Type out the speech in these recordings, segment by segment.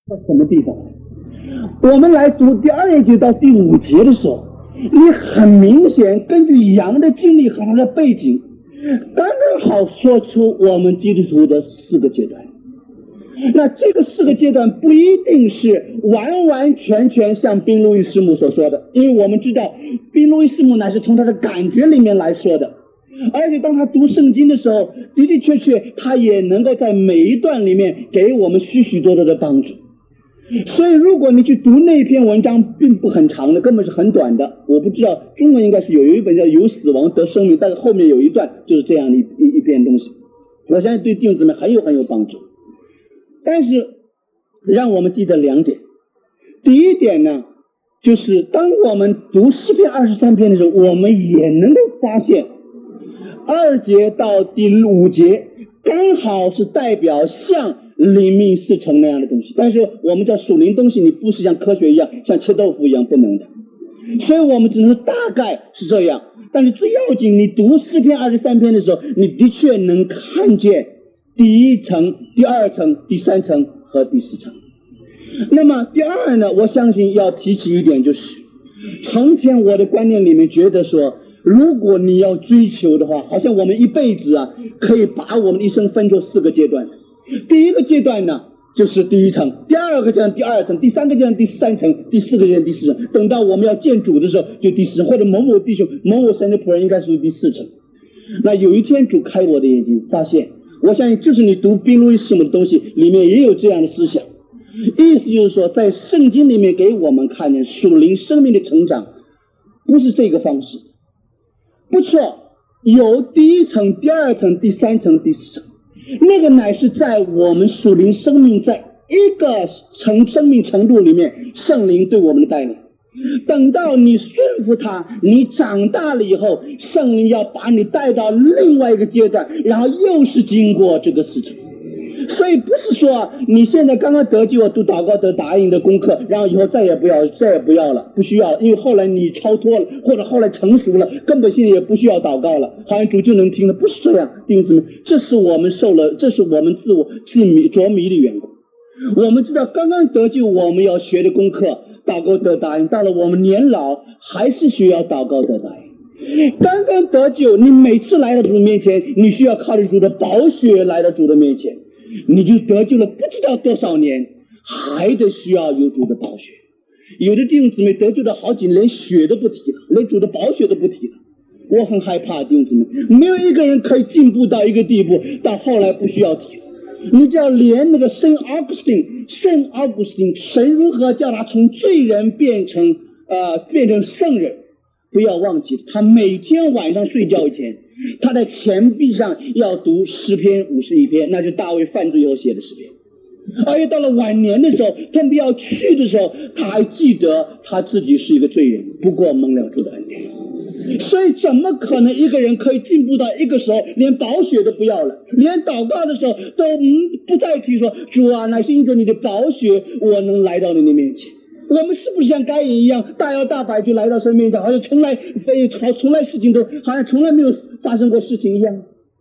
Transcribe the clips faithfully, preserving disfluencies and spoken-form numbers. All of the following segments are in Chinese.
在什么地方？我们来读第二节到第五节的时候，你很明显根据羊的经历和他的背景，刚刚好说出我们基督徒的四个阶段。那这个四个阶段不一定是完完全全像宾路易师母所说的，因为我们知道宾路易师母乃是从他的感觉里面来说的，而且当他读圣经的时候，的的确确他也能够在每一段里面给我们许许多多的帮助。所以如果你去读那篇文章，并不很长的，根本是很短的，我不知道中文应该是有有一本叫由死亡得生命，但是后面有一段就是这样的一一一篇东西，我相信对弟兄姊妹很有很有帮助。但是让我们记得两点，第一点呢，就是当我们读诗篇二十三篇的时候，我们也能够发现二节到第五节刚好是代表像灵命四成那样的东西，但是我们叫属灵东西，你不是像科学一样像切豆腐一样不能的，所以我们只能大概是这样。但是最要紧，你读诗篇二十三篇的时候，你的确能看见第一层、第二层、第三层和第四层。那么第二呢，我相信要提起一点，就是从前我的观念里面觉得说，如果你要追求的话，好像我们一辈子啊可以把我们一生分作四个阶段。第一个阶段呢就是第一层，第二个阶段第二层，第三个阶段第三层，第四个阶段第四层，等到我们要见主的时候就第四层，或者某某弟兄某某神的仆人应该属于第四层。那有一天主开我的眼睛，发现我相信就是你读宾路易师母的东西里面也有这样的思想，意思就是说在圣经里面给我们看见属灵生命的成长不是这个方式，不错，有第一层、第二层、第三层、第四层，那个乃是在我们属灵生命在一个程生命程度里面圣灵对我们的带领。等到你顺服他，你长大了以后，圣灵要把你带到另外一个阶段，然后又是经过这个事情。所以不是说你现在刚刚得救读祷告得答应的功课，然后以后再也不要再也不要了，不需要了，因为后来你超脱了，或者后来成熟了，根本现在也不需要祷告了，好像主就能听了，不是这样。弟兄姊妹，这是我们受了，这是我们自我自迷着迷的缘故。我们知道刚刚得救我们要学的功课，祷告得答应，到了我们年老还是需要祷告得答应。刚刚得救，你每次来到主的面前，你需要靠着主的宝血来到主的面前，你就得救了不知道多少年，还得需要有主的宝血。有的弟兄姊妹得救了好几年，连血都不提了，连主的宝血都不提了。我很害怕弟兄姊妹，没有一个人可以进步到一个地步，到后来不需要提了。你只要连那个圣奥古斯丁，圣奥古斯丁，神如何叫他从罪人变成呃变成圣人，不要忘记，他每天晚上睡觉以前，他在钱币上要读诗篇五十一篇，那就是大卫犯罪以后写的诗篇。而且到了晚年的时候，他们要去的时候，他还记得他自己是一个罪人，不过蒙了主的恩典。所以怎么可能一个人可以进步到一个时候连宝血都不要了，连祷告的时候都不再提说主啊，乃是因着你的宝血我能来到你的面前。我们是不是像该隐一样大摇大摆就来到神面前，好像从来非好从来事情都好像从来没有发生过事情一样？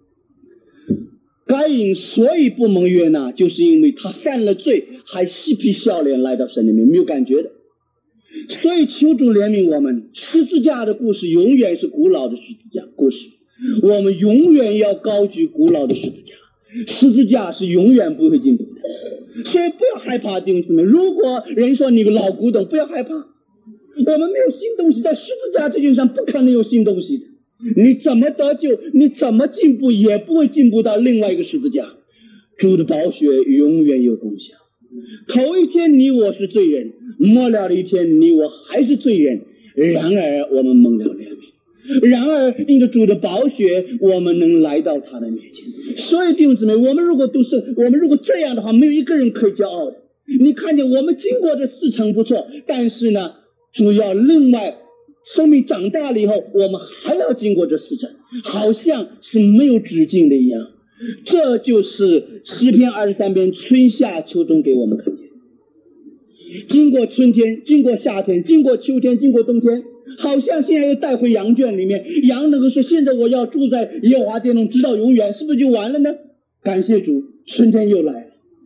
该隐所以不蒙悦纳，就是因为他犯了罪还嬉皮笑脸来到神里面，没有感觉的。所以求主怜悯我们，十字架的故事永远是古老的十字架故事，我们永远要高举古老的十字架，十字架是永远不会进步的。所以不要害怕弟兄姊妹，如果人说你个老古董，不要害怕，我们没有新东西，在十字架这件事上不可能有新东西的。你怎么得救，你怎么进步，也不会进步到另外一个十字架。主的宝血永远有功效。头一天你我是罪人，末了的一天你我还是罪人，然而我们蒙了怜悯，然而因着主的宝血我们能来到他的面前。所以弟兄姊妹，我们如果都是我们如果这样的话，没有一个人可以骄傲的。你看见我们经过这四层不错，但是呢主要另外生命长大了以后，我们还要经过这四层，好像是没有止境的一样。这就是诗篇二十三篇春夏秋冬给我们看见，经过春天，经过夏天，经过秋天，经过冬天，好像现在又带回羊圈里面，羊能够说现在我要住在耶和华殿中直到永远，是不是就完了呢？感谢主，春天又来了，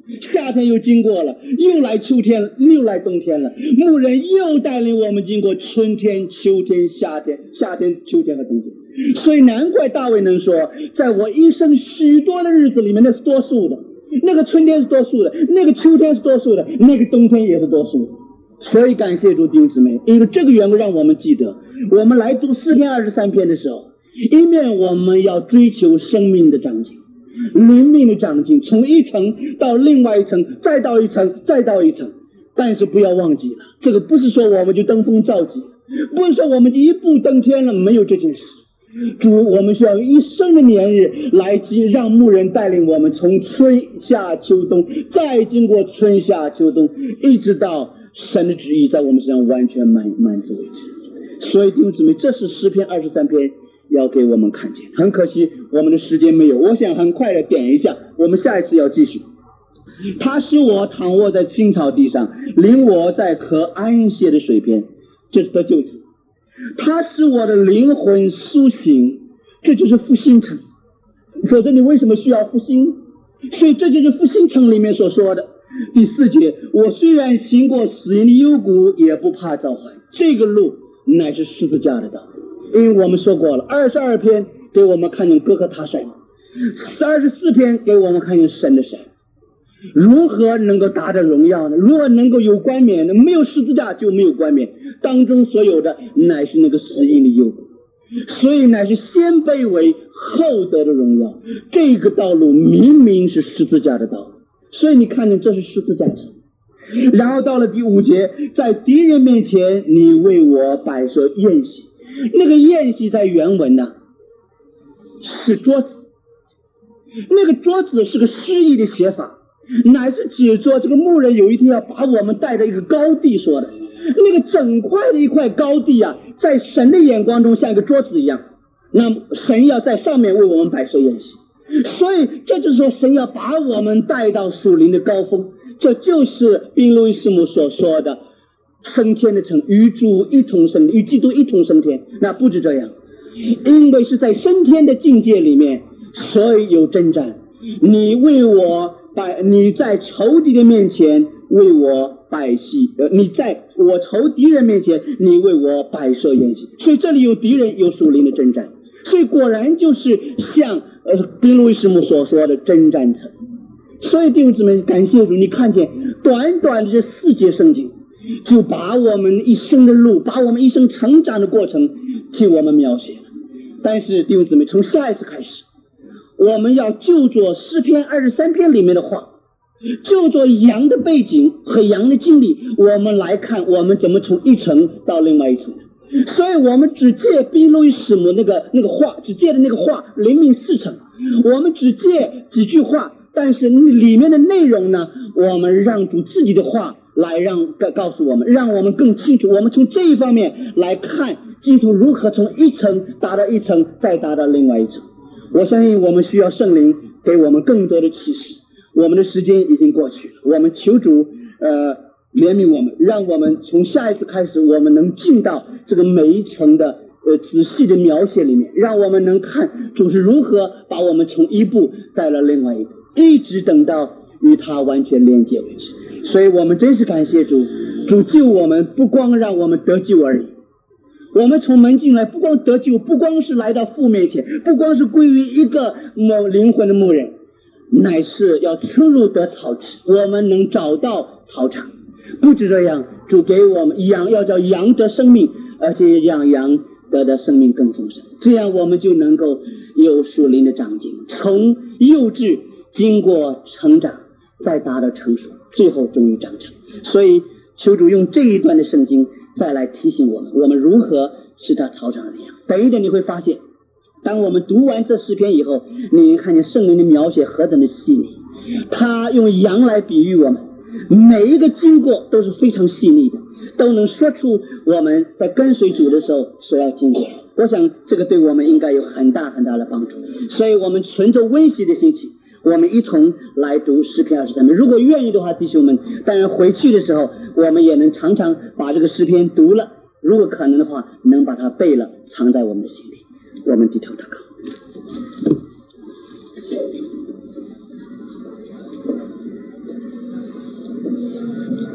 夏天又经过了，又来秋天，又来冬天了。牧人又带领我们经过春天、秋天、夏天、夏天、秋天和冬天。所以难怪大卫能说，在我一生许多的日子里面，那是多数的。那个春天是多数的，那个秋天是多数的，那个冬天也是多数的。所以感谢主弟兄姊妹，因为这个缘故让我们记得，我们来读诗篇二十三篇的时候，一面我们要追求生命的长进，灵命的长进，从一层到另外一层，再到一层，再到一层。但是不要忘记了，这个不是说我们就登峰造极，不是说我们就一步登天了，没有这件事。主，我们需要一生的年日来及让牧人带领我们从春夏秋冬，再经过春夏秋冬，一直到神的旨意在我们身上完全满满足为止。所以弟兄姊妹，这是诗篇二十三篇要给我们看见。很可惜我们的时间没有，我想很快的点一下，我们下一次要继续。他使我躺卧在青草地上，领我在可安歇的水边，这是得救词。他使我的灵魂苏醒，这就是复兴城。否则你为什么需要复兴？所以这就是复兴城里面所说的第四节，我虽然行过死荫的幽谷，也不怕遭害。这个路乃是十字架的道路。因为我们说过了，二十二篇给我们看见哥哥他山，二十四篇给我们看见神的山。如何能够达到荣耀呢？如何能够有冠冕呢？没有十字架就没有冠冕，当中所有的乃是那个死荫的幽谷，所以乃是先卑微后得的荣耀。这个道路明明是十字架的道路，所以你看见这是十字架城。然后到了第五节，在敌人面前你为我摆设宴席。那个宴席在原文呢是桌子，那个桌子是个诗意的写法，乃是指着这个牧人有一天要把我们带到一个高地说的。那个整块的一块高地啊，在神的眼光中像一个桌子一样，那么神要在上面为我们摆设宴席。所以这就是说神要把我们带到属灵的高峰，这就是宾路易斯姆所说的升天的城，与主一同升，与基督一同升天。那不止这样，因为是在升天的境界里面，所以有征战。你为我摆，你在仇敌的面前为我摆席，呃，你在我仇敌人面前，你为我摆设宴席。所以这里有敌人，有属灵的征战。所以果然就是像呃宾路易斯姆所说的征战城。所以弟兄姊妹，感谢主，你看见短短的这四节圣经，就把我们一生的路，把我们一生成长的过程替我们描写了。但是弟兄姊妹，从下一次开始，我们要就着诗篇二十三篇里面的话，就着羊的背景和羊的经历，我们来看我们怎么从一层到另外一层。所以我们只借宾路易斯姆那个那个话，只借的那个话灵命四层，我们只借几句话，但是里面的内容呢，我们让主自己的话来让告诉我们，让我们更清楚。我们从这一方面来看基督如何从一层达到一层，再达到另外一层。我相信我们需要圣灵给我们更多的启示。我们的时间已经过去了，我们求主呃怜悯我们，让我们从下一次开始，我们能进到这个每一层的呃仔细的描写里面，让我们能看主是如何把我们从一步带了另外一步，一直等到与他完全连接为止。所以我们真是感谢主，主救我们不光让我们得救而已，我们从门进来不光得救，不光是来到父面前，不光是归于一个某灵魂的牧人，乃是要出入得草吃，我们能找到草场。不止这样，主给我们羊，要叫羊得生命，而且让羊得的生命更丰盛，这样我们就能够有属灵的长进，从幼稚经过成长，再达到成熟，最后终于长成。所以求主用这一段的圣经再来提醒我们，我们如何使他草场的羊。等一点你会发现，当我们读完这诗篇以后，你看见圣灵的描写何等的细腻，他用羊来比喻我们，每一个经过都是非常细腻的，都能说出我们在跟随主的时候所要经过。我想这个对我们应该有很大很大的帮助。所以我们存着温习的心情，我们一同来读诗篇二十三篇。如果愿意的话，弟兄们，当然回去的时候我们也能常常把这个诗篇读了，如果可能的话能把它背了，藏在我们的心里。我们低头祷告。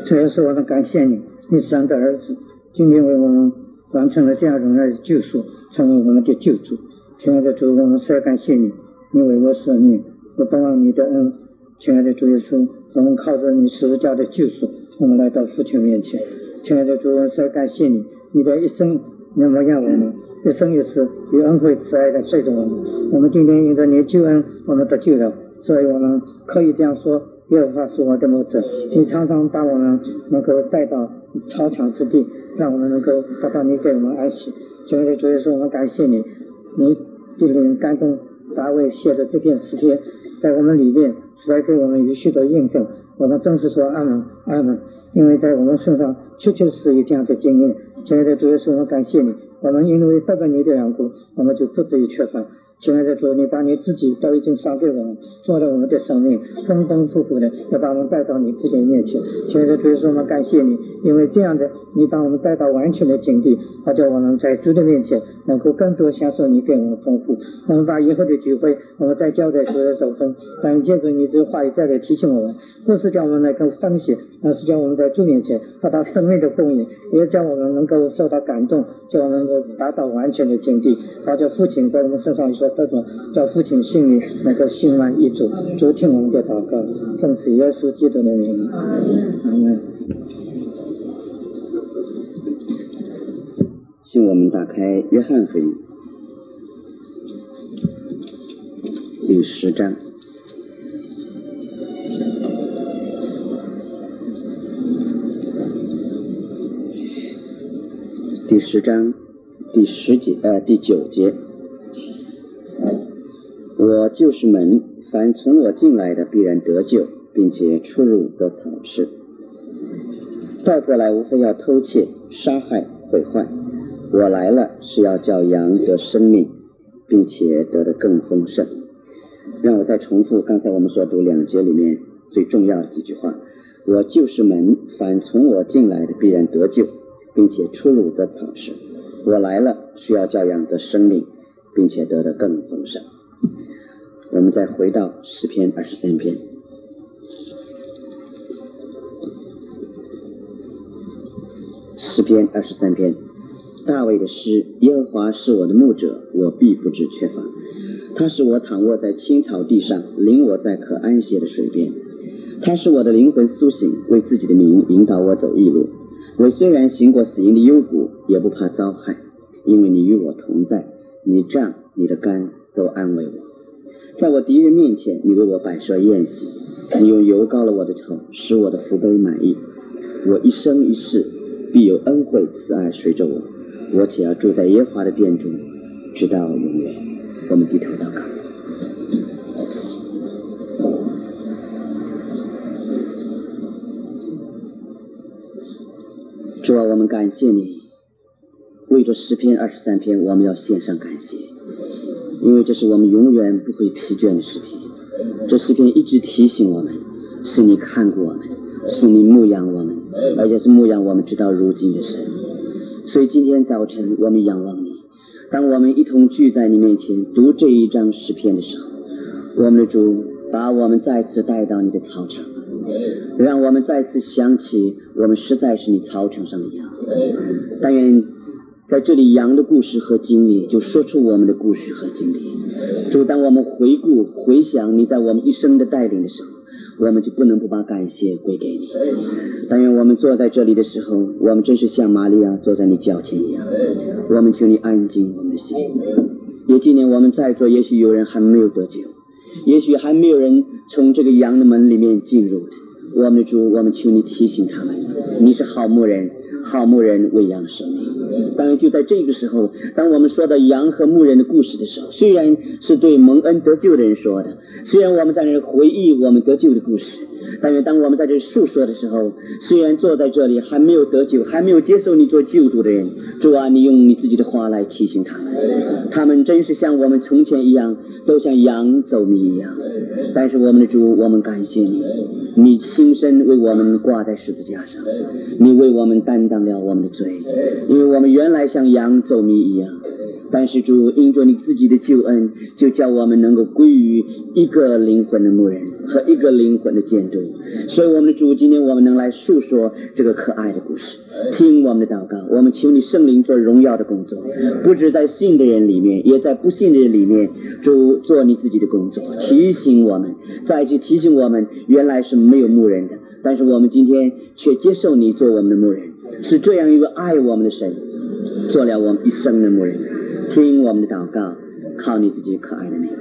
主耶稣，我们感谢你，你是神的儿子，今天为我们完成了这样荣耀的救赎，成为我们的救主。亲爱的主，我们实在感谢你，你为我舍命，我盼望你的恩。亲爱的主耶稣，我们靠着你十字架的救赎，我们来到父亲面前。亲爱的主，我们实在感谢你，你的一生能模样我们，一生一世与恩惠慈爱的随着我们。我们今天因着你的救恩，我们得救了，所以我们可以这样说，耶和华是我的牧者，你常常把我们能够带到超强之地，让我们能够得到你给我们安息。亲爱的主耶稣，我们感谢你，你这个感动大卫写的这篇诗篇，在我们里面实在给我们有许多印证。我们真是说阿门阿门，因为在我们身上确确实实有这样的经验。亲爱的主耶稣，我们感谢你，我们因为得到你的缘故，我们就不至于缺乏。亲爱的主，你把你自己都已经赏给我们，做了我们的生命丰丰富富的，要把我们带到你自己面前。亲爱的主耶稣，我们感谢你，因为这样的你把我们带到完全的境地，好叫我们在主的面前能够更多享受你给我们丰富。我们把以后的聚会我们再交在主的手中，但借着你这话语再来提醒我们，不是叫我们来跟分析，而是叫我们在主面前得到生命的供应，也叫我们能够受到感动，叫我们能够达到完全的境地，好叫父亲在我们身上说得着，叫父亲心里能够心满意足。主听我们的祷告，奉是耶稣基督的名。阿门。 请我们打开约翰福音第十章。第十章第十节呃第九节，我就是门，凡从我进来的必然得救，并且出入得草吃。盗贼来无非要偷窃、杀害、毁坏，我来了是要叫羊得生命，并且得的更丰盛。让我再重复刚才我们所读两节里面最重要的几句话：我就是门，凡从我进来的必然得救，并且出入得草吃。我来了是要叫羊得生命，并且得的更丰盛。我们再回到诗篇二十三篇。诗篇二十三篇，大卫的诗：耶和华是我的牧者，我必不致缺乏。他使我躺卧在青草地上，领我在可安歇的水边。他使我的灵魂苏醒，为自己的名引导我走义路。我虽然行过死荫的幽谷，也不怕遭害，因为你与我同在，你杖你的竿都安慰我。在我敌人面前，你为我摆设宴席，你用油膏了我的头，使我的福杯满溢。我一生一世必有恩惠慈爱随着我，我且要住在耶和华的殿中，直到永远。我们低头祷告。主啊，我们感谢你，为着诗篇二十三篇，我们要献上感谢，因为这是我们永远不会疲倦的诗篇。这诗篇一直提醒我们，是你看过我们，是你牧养我们，而且是牧养我们直到如今的神。所以今天早晨我们仰望你，当我们一同聚在你面前读这一章诗篇的时候，我们的主把我们再次带到你的操场，让我们再次想起我们实在是你操场上的羊。但愿在这里羊的故事和经历就说出我们的故事和经历。主，当我们回顾回想你在我们一生的带领的时候，我们就不能不把感谢归给你。但愿我们坐在这里的时候，我们真是像玛利亚坐在你脚前一样，我们求你安静我们的心。也纪念我们在座，也许有人还没有得救，也许还没有人从这个羊的门里面进入的。我们的主，我们求你提醒他们，你是好牧人，好牧人为羊舍命。当然就在这个时候，当我们说到羊和牧人的故事的时候，虽然是对蒙恩得救的人说的，虽然我们在那回忆我们得救的故事，但是当我们在这述说的时候，虽然坐在这里还没有得救，还没有接受你做救主的人，主啊，你用你自己的话来提醒他们，他们真是像我们从前一样，都像羊走迷一样。但是我们的主，我们感谢你，你亲身为我们挂在十字架上，你为我们担当了我们的罪，因为我们原来像羊走迷一样， 但是主因着你自己的救恩，就叫我们能够归于一个灵魂的牧人和一个灵魂的监督。所以我们的主，今天我们能来述说这个可爱的故事，听我们的祷告。我们求你圣灵做荣耀的工作，不止在信的人里面，也在不信的人里面，主做你自己的工作，提醒我们，再去提醒我们原来是没有牧人的，但是我们今天却接受你做我们的牧人，是这样一个爱我们的神做了我们一生的牧人。听我们的祷告，靠你自己可爱的名。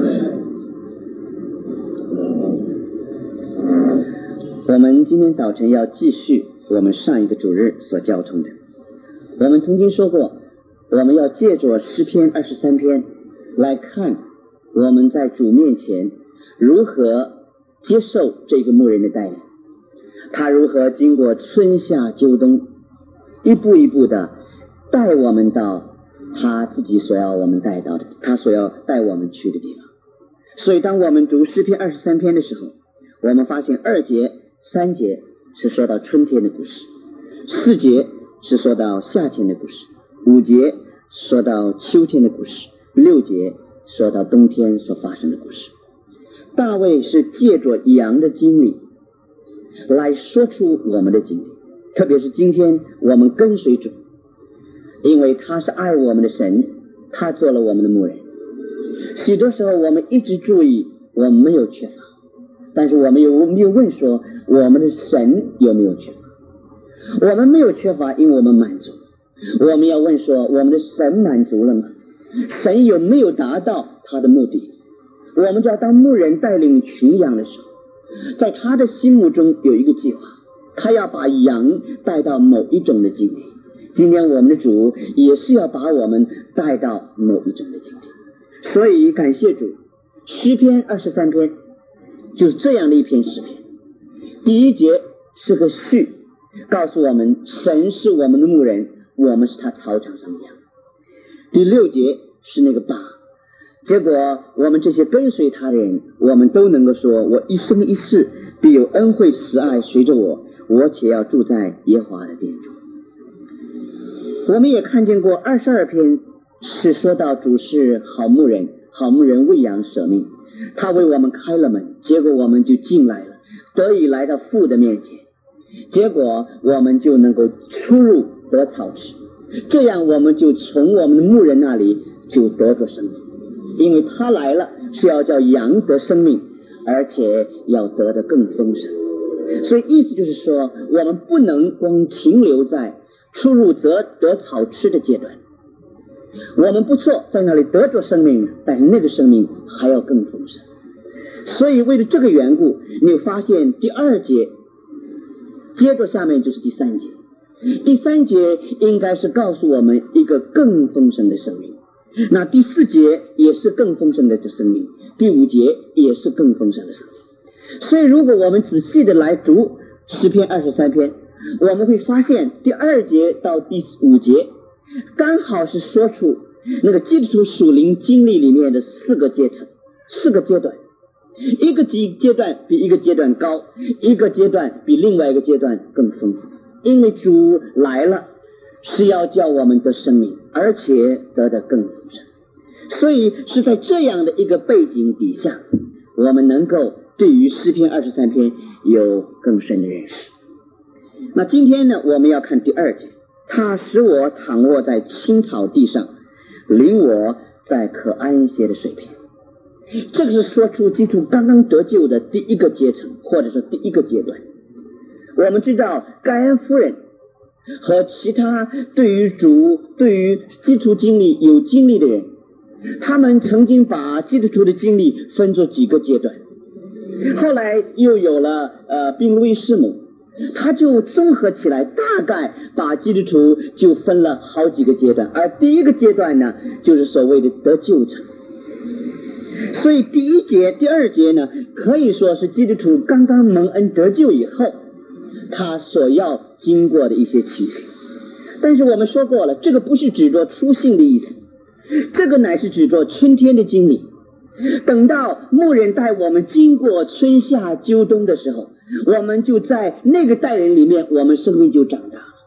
我们今天早晨要继续我们上一个主日所交通的。我们曾经说过，我们要借着诗篇二十三篇来看我们在主面前如何接受这个牧人的带领，他如何经过春夏秋冬一步一步的带我们到他自己所要我们带到的，他所要带我们去的地方。所以当我们读诗篇二十三篇的时候，我们发现二节三节是说到春天的故事，四节是说到夏天的故事，五节说到秋天的故事，六节说到冬天所发生的故事。大卫是借着羊的经历来说出我们的经历，特别是今天我们跟随主，因为他是爱我们的神，他做了我们的牧人。许多时候我们一直注意我们没有缺乏，但是我们有没有问说我们的神有没有缺乏？我们没有缺乏，因为我们满足。我们要问说我们的神满足了吗？神有没有达到他的目的？我们知道当牧人带领群羊的时候，在他的心目中有一个计划，他要把羊带到某一种的境地。今天我们的主也是要把我们带到某一种的境地。所以感谢主，诗篇二十三篇就是这样的一篇诗篇。第一节是个序，告诉我们神是我们的牧人，我们是他草场上的羊。第六节是那个靶，结果我们这些跟随他的人，我们都能够说，我一生一世必有恩惠慈爱随着我，我且要住在耶和华的殿中。我们也看见过二十二篇是说到主是好牧人，好牧人为羊舍命，他为我们开了门，结果我们就进来了，得以来到父的面前，结果我们就能够出入得草吃，这样我们就从我们的牧人那里就得着生命，因为他来了是要叫羊得生命，而且要得的更丰盛。所以意思就是说，我们不能光停留在出入得得草吃的阶段，我们不错，在那里得着生命，但是那个生命还要更丰盛。所以为了这个缘故，你发现第二节接着下面就是第三节，第三节应该是告诉我们一个更丰盛的生命，那第四节也是更丰盛的生命，第五节也是更丰盛的生命。所以如果我们仔细的来读诗篇二十三篇，我们会发现第二节到第五节刚好是说出那个基督徒属灵经历里面的四个阶层，四个阶段，一个阶段比一个阶段高，一个阶段比另外一个阶段更丰富。因为主来了是要叫我们得生命，而且得的更丰盛。所以是在这样的一个背景底下，我们能够对于诗篇二十三篇有更深的认识。那今天呢，我们要看第二节，他使我躺卧在青草地上，领我在可安歇的水边。这个是说出基督刚刚得救的第一个阶层，或者说第一个阶段。我们知道盖恩夫人和其他对于主对于基督经历有经历的人，他们曾经把基督徒的经历分作几个阶段。后来又有了呃宾路易士母，他就综合起来，大概把基督徒就分了好几个阶段，而第一个阶段呢，就是所谓的得救者。所以第一节第二节呢，可以说是基督徒刚刚蒙恩得救以后他所要经过的一些情形。但是我们说过了，这个不是指着初信的意思，这个乃是指着春天的经历。等到牧人带我们经过春夏秋冬的时候，我们就在那个代人里面，我们生命就长大了。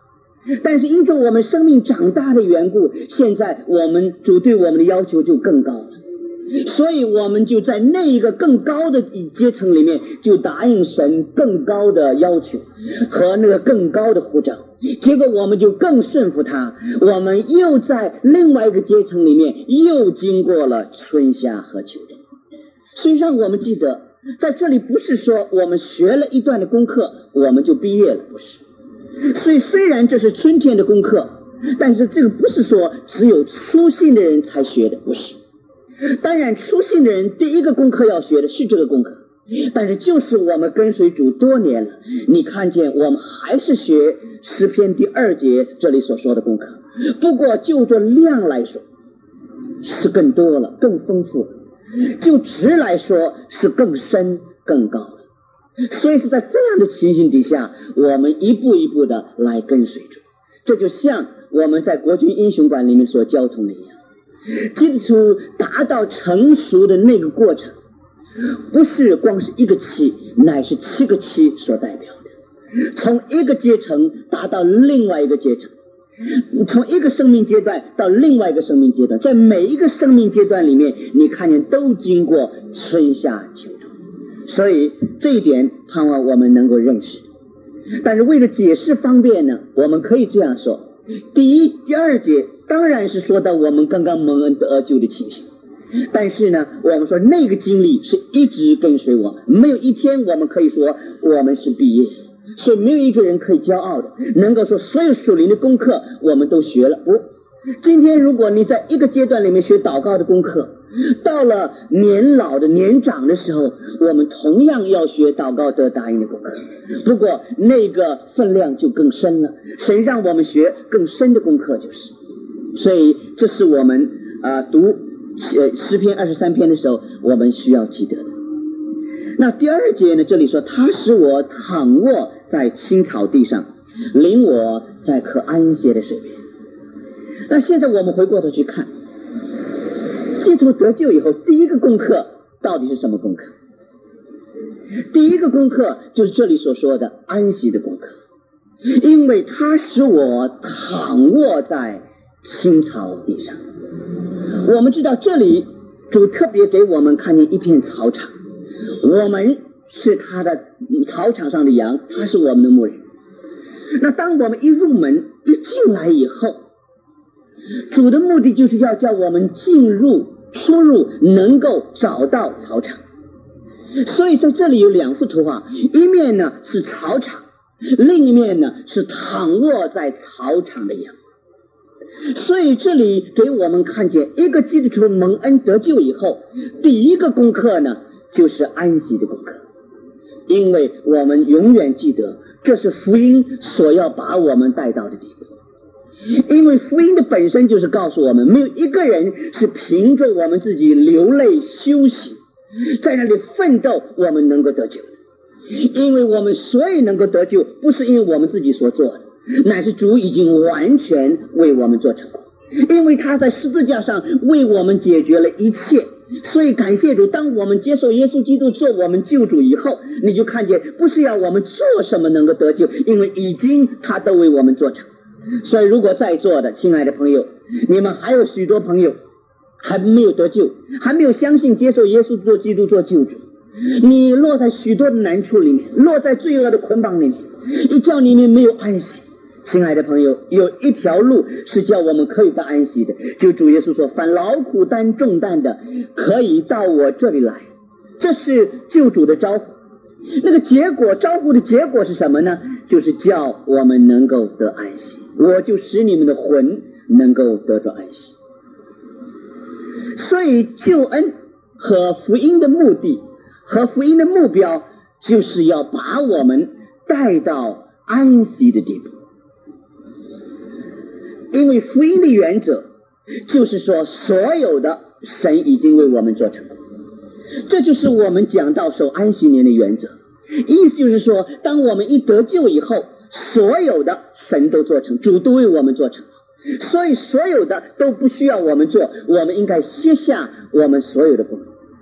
但是因着我们生命长大的缘故，现在我们主对我们的要求就更高了，所以我们就在那一个更高的阶层里面就答应神更高的要求和那个更高的呼召，结果我们就更顺服他，我们又在另外一个阶层里面又经过了春夏和秋冬。所以让我们记得，在这里不是说我们学了一段的功课我们就毕业了，不是。所以虽然这是春天的功课，但是这个不是说只有初信的人才学的，不是。当然初信的人第一个功课要学的是这个功课，但是就是我们跟随主多年了，你看见我们还是学诗篇第二节这里所说的功课，不过就着量来说是更多了，更丰富了，就值来说是更深更高了。所以是在这样的情形底下，我们一步一步的来跟随主。这就像我们在国军英雄馆里面所交通的一样，基督徒达到成熟的那个过程不是光是一个期，乃是七个期所代表的，从一个阶层达到另外一个阶层，从一个生命阶段到另外一个生命阶段，在每一个生命阶段里面你看见都经过春夏秋冬。所以这一点盼望我们能够认识。但是为了解释方便呢，我们可以这样说，第一第二节当然是说到我们刚刚蒙恩得救的情形，但是呢我们说那个经历是一直跟随我们，没有一天我们可以说我们是毕业，所以没有一个人可以骄傲的能够说所有属灵的功课我们都学了。不，今天如果你在一个阶段里面学祷告的功课，到了年老的年长的时候，我们同样要学祷告得答应的功课，不过那个分量就更深了，神让我们学更深的功课就是。所以这是我们啊、呃、读诗篇二十三篇的时候我们需要记得的。那第二节呢，这里说他使我躺卧在青草地上，领我在可安歇的水边。那现在我们回过头去看，基督得救以后第一个功课到底是什么功课？第一个功课就是这里所说的安息的功课，因为他使我躺卧在青草地上。我们知道这里主特别给我们看见一片草场，我们是他的草场上的羊，他是我们的牧人。那当我们一入门一进来以后，主的目的就是要叫我们进入出入能够找到草场。所以在这里有两幅图画，一面呢是草场，另一面呢是躺卧在草场的羊。所以这里给我们看见一个基督徒蒙恩得救以后，第一个功课呢就是安息的功课，因为我们永远记得这是福音所要把我们带到的地步。因为福音的本身就是告诉我们，没有一个人是凭着我们自己流泪休息在那里奋斗我们能够得救的。因为我们所以能够得救，不是因为我们自己所做的，乃是主已经完全为我们做成功，因为他在十字架上为我们解决了一切。所以感谢主，当我们接受耶稣基督做我们救主以后，你就看见不是要我们做什么能够得救，因为已经他都为我们做成。所以如果在座的亲爱的朋友，你们还有许多朋友还没有得救，还没有相信接受耶稣做基督做救主，你落在许多的难处里面，落在罪恶的捆绑里面，一叫你们没有安息。亲爱的朋友，有一条路是叫我们可以得安息的，就主耶稣说，凡劳苦担重担的可以到我这里来，这是救主的招呼。那个结果，招呼的结果是什么呢？就是叫我们能够得安息，我就使你们的魂能够得着安息。所以救恩和福音的目的和福音的目标，就是要把我们带到安息的地步。因为福音的原则就是说，所有的神已经为我们做成功，这就是我们讲到守安息年的原则。意思就是说，当我们一得救以后，所有的神都做成，主都为我们做成，所以所有的都不需要我们做，我们应该卸下我们所有的功。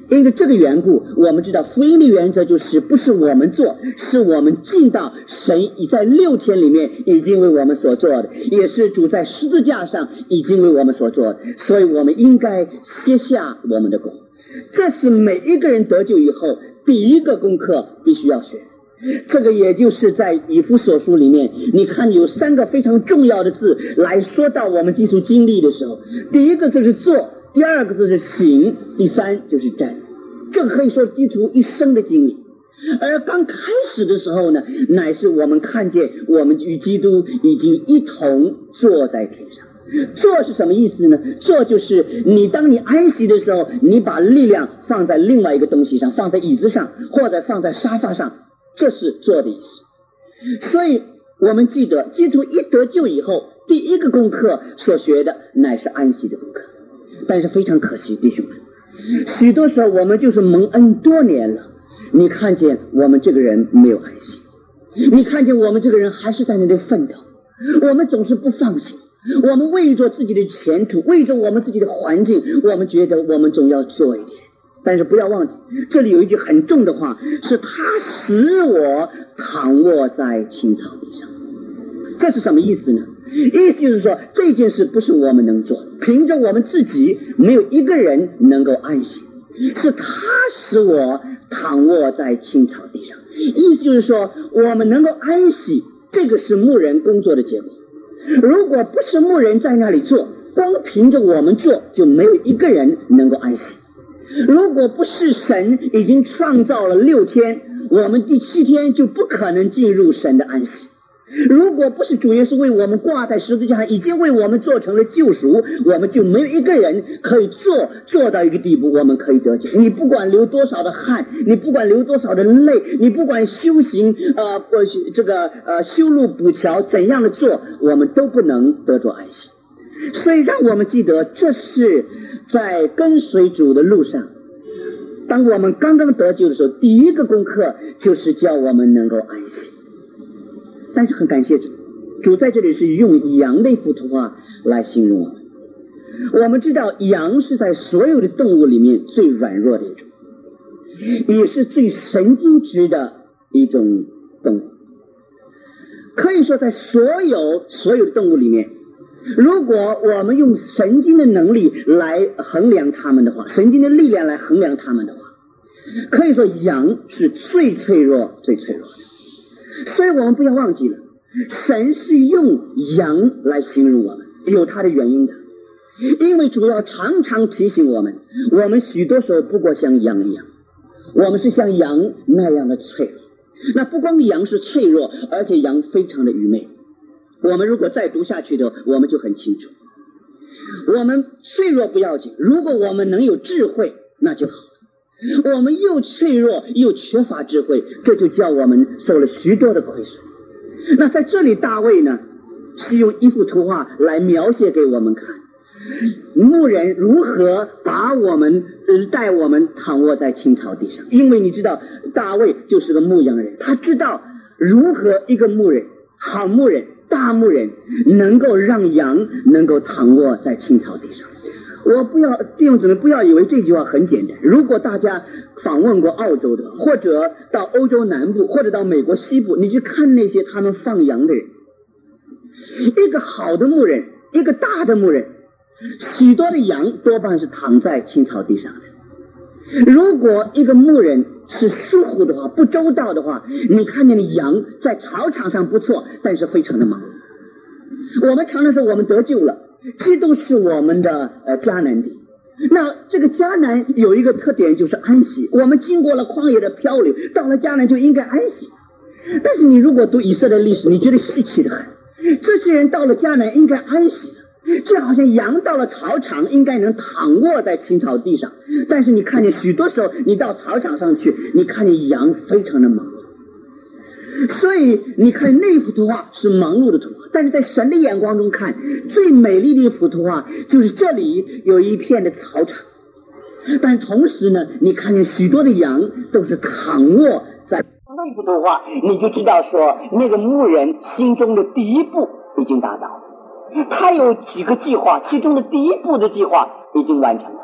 因为这个缘故，我们知道福音的原则就是不是我们做，是我们尽到神已在六天里面已经为我们所做的，也是主在十字架上已经为我们所做的，所以我们应该卸下我们的功。这是每一个人得救以后第一个功课必须要学。这个也就是在以弗所书里面，你看有三个非常重要的字来说到我们基督经历的时候，第一个就是做，第二个就是行，第三就是站。这个可以说基督一生的经历。而刚开始的时候呢，乃是我们看见我们与基督已经一同坐在天上。坐是什么意思呢？坐就是你当你安息的时候，你把力量放在另外一个东西上，放在椅子上或者放在沙发上，这是坐的意思。所以我们记得基督一得救以后，第一个功课所学的乃是安息的功课。但是非常可惜，弟兄们，许多时候我们就是蒙恩多年了，你看见我们这个人没有安息，你看见我们这个人还是在那里奋斗，我们总是不放心，我们为着自己的前途，为着我们自己的环境，我们觉得我们总要做一点。但是不要忘记，这里有一句很重的话，是他使我躺卧在青草地上。这是什么意思呢？意思就是说，这件事不是我们能做，凭着我们自己没有一个人能够安息，是他使我躺卧在青草地上。意思就是说，我们能够安息，这个是牧人工作的结果。如果不是牧人在那里做，光凭着我们做，就没有一个人能够安息。如果不是神已经创造了六天，我们第七天就不可能进入神的安息。如果不是主耶稣为我们挂在十字架上，已经为我们做成了救赎，我们就没有一个人可以做做到一个地步，我们可以得救。你不管流多少的汗，你不管流多少的泪，你不管修行呃这个呃修路补桥怎样的做，我们都不能得着安息。所以让我们记得，这是在跟随主的路上，当我们刚刚得救的时候，第一个功课就是叫我们能够安息。但是很感谢主，主在这里是用羊的一幅图画来形容我们。我们知道羊是在所有的动物里面最软弱的一种，也是最神经质的一种动物。可以说在所有所有的动物里面，如果我们用神经的能力来衡量它们的话，神经的力量来衡量它们的话，可以说羊是最脆弱最脆弱的。所以我们不要忘记了，神是用羊来形容我们，有它的原因的。因为主要常常提醒我们，我们许多时候不过像羊一样，我们是像羊那样的脆弱。那不光羊是脆弱，而且羊非常的愚昧。我们如果再读下去的，我们就很清楚，我们脆弱不要紧，如果我们能有智慧，那就好了。我们又脆弱又缺乏智慧，这就叫我们受了许多的亏损。那在这里大卫呢，是用一幅图画来描写给我们看，牧人如何把我们带我们躺卧在青草地上。因为你知道大卫就是个牧羊人，他知道如何一个牧人，好牧人，大牧人能够让羊能够躺卧在青草地上。我不要弟兄姊妹不要以为这句话很简单。如果大家访问过澳洲的，或者到欧洲南部，或者到美国西部，你去看那些他们放羊的人，一个好的牧人，一个大的牧人，许多的羊多半是躺在青草地上的。如果一个牧人是疏忽的话，不周到的话，你看见的羊在草场上不错，但是非常的忙。我们常常说我们得救了，基督是我们的呃迦南地。那这个迦南有一个特点，就是安息。我们经过了旷野的漂流，到了迦南就应该安息。但是你如果读以色列历史，你觉得稀奇的很，这些人到了迦南应该安息的，就好像羊到了草场应该能躺卧在青草地上。但是你看见许多时候你到草场上去，你看见羊非常的忙碌。所以你看那幅图画是忙碌的图画，但是在神的眼光中看，最美丽的一幅图画就是这里有一片的草场，但同时呢，你看见许多的羊都是躺卧在那幅图画，你就知道说那个牧人心中的第一步已经达到了。他有几个计划，其中的第一步的计划已经完成了。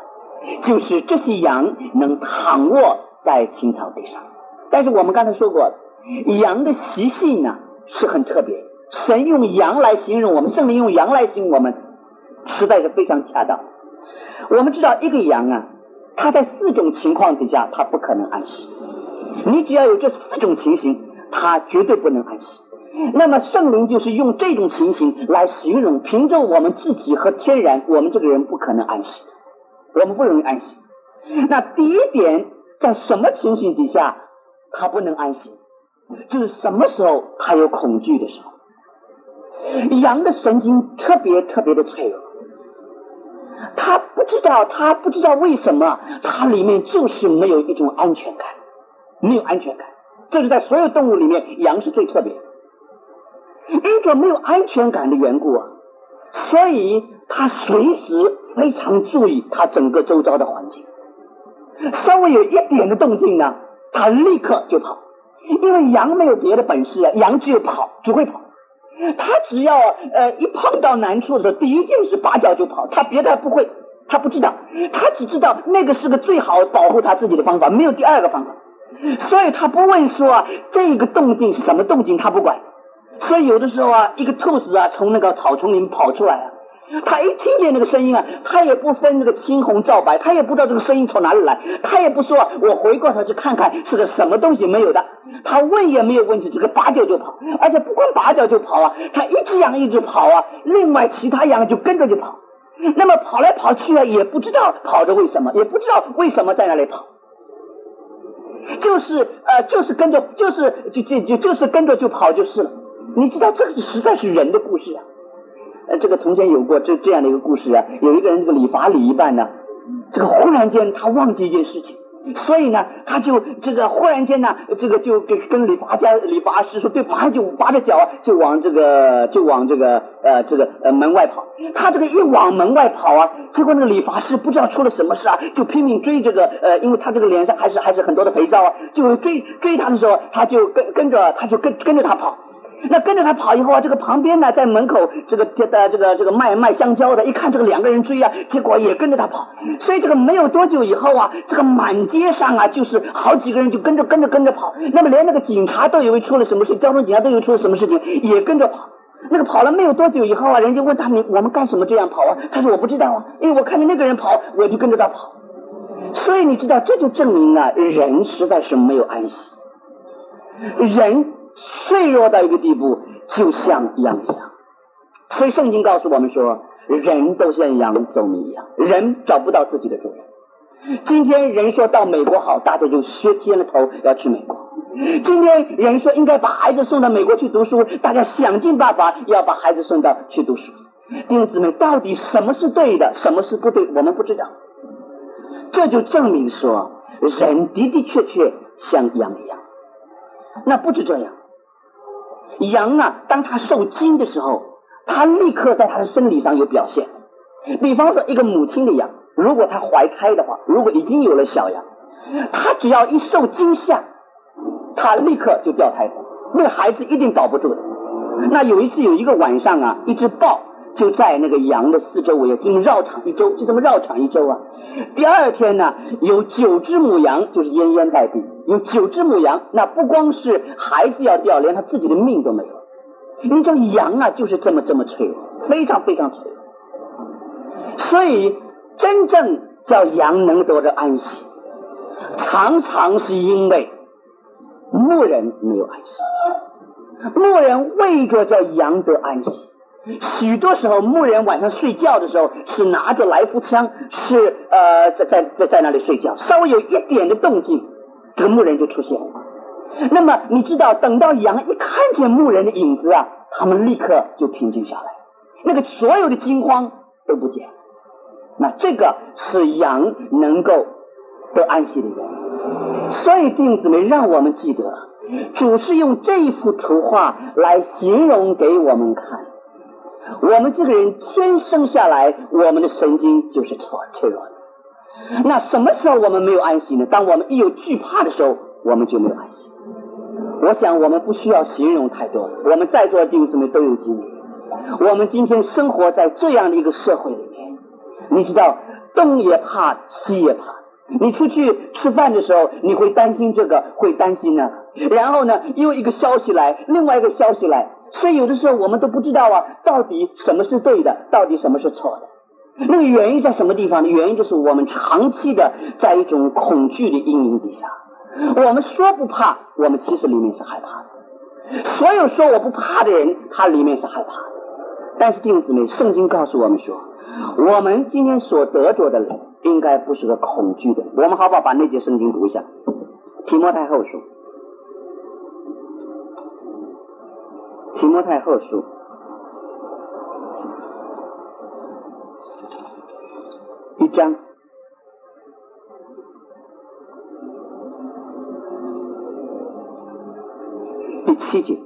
就是这些羊能躺卧在青草地上。但是我们刚才说过，羊的习性呢是很特别，神用羊来形容我们，圣灵用羊来形容我们，实在是非常恰当。我们知道一个羊啊，它在四种情况底下它不可能安息，你只要有这四种情形，它绝对不能安息。那么圣灵就是用这种情形来形容，凭着我们自己和天然，我们这个人不可能安息，我们不容易安息。那第一点，在什么情形底下他不能安息，就是什么时候他有恐惧的时候。羊的神经特别特别的脆弱，他不知道他不知道为什么他里面就是没有一种安全感，没有安全感。这是在所有动物里面羊是最特别的，因着没有安全感的缘故啊，所以他随时非常注意他整个周遭的环境，稍微有一点的动静呢，他立刻就跑。因为羊没有别的本事啊，羊只有跑，只会跑。他只要呃一碰到难处的时候，第一件事拔脚就跑，他别的不会，他不知道，他只知道那个是个最好保护他自己的方法，没有第二个方法。所以他不问说啊这个动静是什么动静，他不管。所以有的时候啊，一个兔子啊从那个草丛里跑出来啊，他一听见那个声音啊，他也不分那个青红皂白，他也不知道这个声音从哪里来，他也不说我回过头去看看是个什么东西，没有的，他问也没有问题，这个拔脚就跑。而且不光拔脚就跑啊，他一只羊一直跑啊，另外其他羊就跟着就跑。那么跑来跑去啊，也不知道跑着为什么，也不知道为什么在那里跑，就是呃就是跟着就是就就就就是跟着就跑就是了。你知道这个实在是人的故事啊。呃，这个从前有过这这样的一个故事啊，有一个人这个理发理一半呢，这个忽然间他忘记一件事情，所以呢他就这个忽然间呢，这个就跟跟理发家理发师说对不起，就拔着脚就往这个就往这个呃这个呃门外跑。他这个一往门外跑啊，结果那个理发师不知道出了什么事啊，就拼命追这个呃，因为他这个脸上还是还是很多的肥皂啊，就追追他的时候，他就跟跟着他就跟跟着他跑。那跟着他跑以后啊，这个旁边呢，在门口这个这个这个这个卖卖香蕉的，一看这个两个人追啊，结果也跟着他跑。所以这个没有多久以后啊，这个满街上啊，就是好几个人就跟着跟着跟着跑。那么连那个警察都以为出了什么事，交通警察都以为出了什么事情，也跟着跑。那个跑了没有多久以后啊，人家问他你我们干什么这样跑啊？他说我不知道啊，因为我看见那个人跑，我就跟着他跑。所以你知道，这就证明啊，人实在是没有安息，人脆弱到一个地步，就像羊一样。所以圣经告诉我们说，人都像羊走迷一样，人找不到自己的主人。今天人说到美国好，大家就削尖了头要去美国。今天人说应该把孩子送到美国去读书，大家想尽办法要把孩子送到去读书。弟兄姊妹，到底什么是对的，什么是不对，我们不知道。这就证明说，人的的确确像羊一样。那不止这样，羊啊，当它受惊的时候，它立刻在它的生理上有表现。比方说一个母亲的羊，如果它怀胎的话，如果已经有了小羊，它只要一受惊吓，它立刻就掉胎，那个孩子一定保不住的。那有一次有一个晚上啊，一只豹就在那个羊的四周围这么绕场一周，就这么绕场一周啊。第二天呢，有九只母羊，就是奄奄待毙，有九只母羊，那不光是孩子要掉，连他自己的命都没有。你知道羊啊，就是这么这么脆弱，非常非常脆弱。所以真正叫羊能得着安息，常常是因为牧人没有安息。牧人为着叫羊得安息，许多时候牧人晚上睡觉的时候是拿着来福枪，是呃在在在在那里睡觉，稍微有一点的动静，这个牧人就出现了。那么你知道，等到羊一看见牧人的影子啊，他们立刻就平静下来，那个所有的惊慌都不见。那这个是羊能够得安息的原因。所以弟兄姊妹，让我们记得，主是用这一幅图画来形容给我们看，我们这个人天生下来，我们的神经就是脆弱的。那什么时候我们没有安息呢？当我们一有惧怕的时候，我们就没有安息。我想我们不需要形容太多，我们在座的弟兄姊妹都有经历。我们今天生活在这样的一个社会里面，你知道东也怕西也怕。你出去吃饭的时候，你会担心这个，会担心那个，然后呢又一个消息来，另外一个消息来，所以有的时候我们都不知道啊，到底什么是对的，到底什么是错的。那个原因在什么地方呢？原因就是我们长期的在一种恐惧的阴影底下。我们说不怕，我们其实里面是害怕的。所有说我不怕的人，他里面是害怕的。但是弟兄姊妹，圣经告诉我们说，我们今天所得着的人应该不是个恐惧的。我们好不好把那节圣经读一下？提摩太后书，提摩太后书一章第七节，